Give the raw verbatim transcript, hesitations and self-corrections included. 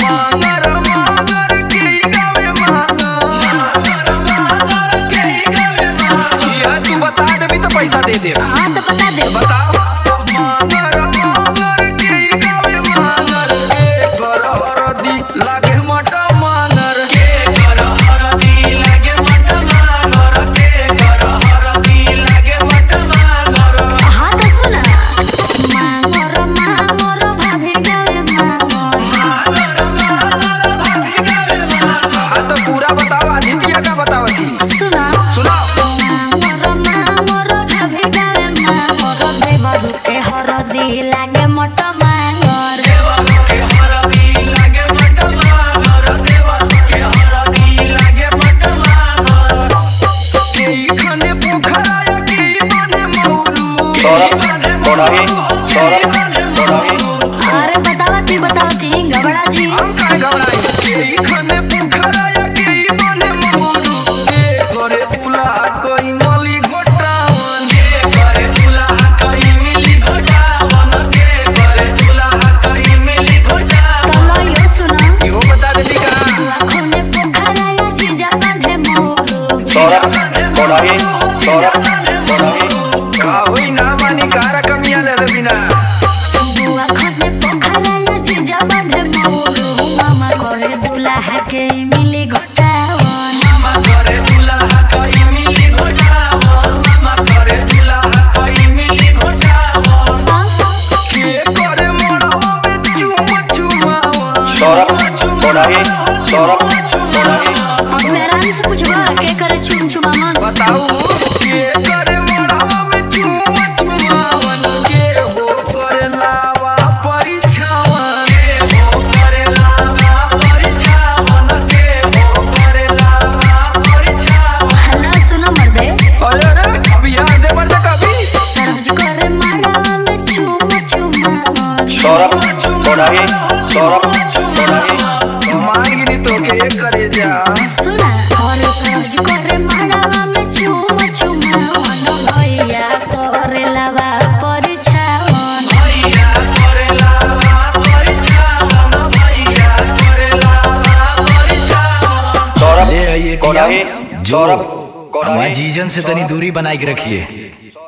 मांगर मांगर के गावे मांगर मांगर के गावे मांगर। ये तू बता देबी तो पैसा दे दे। हाँ तो बता दे। बताओ मांगर मांगर के गावे मांगर के कर हरदी लागे मटा मांगर के कर हरदी लागे मटा मांगर के कर हरदी लागे मटा मांगर। हाँ तो सुना मांगर मांगर भाभी गावे मांगर मांगर मांगर भाभी गावे मांगर। हाँ तो पूरा बताओ आदित्य का बताओ जी। सुना सुनाओ मांगर मांगर भाभी गावे मांगर देवरू के हरदी लागे मट मांगर देवरू के हरदी लागे मट मांगर देवरू के हरदी लागे मट मांगर। के खने पोखरा के बने मौलू सौरभ कोडाही सौरभ कोडाही अरे बतावती बतावती गबड़ा जी हम का घबराई के खने पोखरा के बने मौलू के करे तुला कोई मली घोटावन के करे तुला कोई मिली घोटावन के करे तुला कोई मिली घोटावन। तलो यो सुना यो बता देबी का खुने पोखरा या चीजा बांधे मोरू सौरभ कोडाही सौरभ कोडाही का होई ना मानी कार कमिया ले बिना। बुआ खुने पोखरा या चीजा बांधे मोरू मामा करे दुल्हा के मिली घटावन मामा करे दुल्हा कोई मिली घोटावन मामा करे दुल्हा कोई मिली घोटावन। के करे मोरवा में चुम चुमावन सौरभ कोडाही सौरभ कोडाही अब मेरा से पूछबा के करे चुम चुमावन बताऊ के करे मोरवा में चुम चुमावन के हो करे लावा परिछावन के हो करे लावा परिछावन के हो करे लावा परिछावन। हल्ला सुनो मर्दे अरे अरे अभी यार दे मर दे कभी सरज करे माड़ा में चुम चुमावन सौरभ कोडाही सौरभ कोडाही मांगनी तो के करे जा सुना और सरज करे माड़ा में चुम चुमावन भैया करे लवा परिछावन भैया करे लावा परिछावन भैया करे लावा परिछावन। सौरभ ले आइए कोडाही जो सौरभ हमारे कोडाही जीजन से तनी दूरी बनाए के रखिए।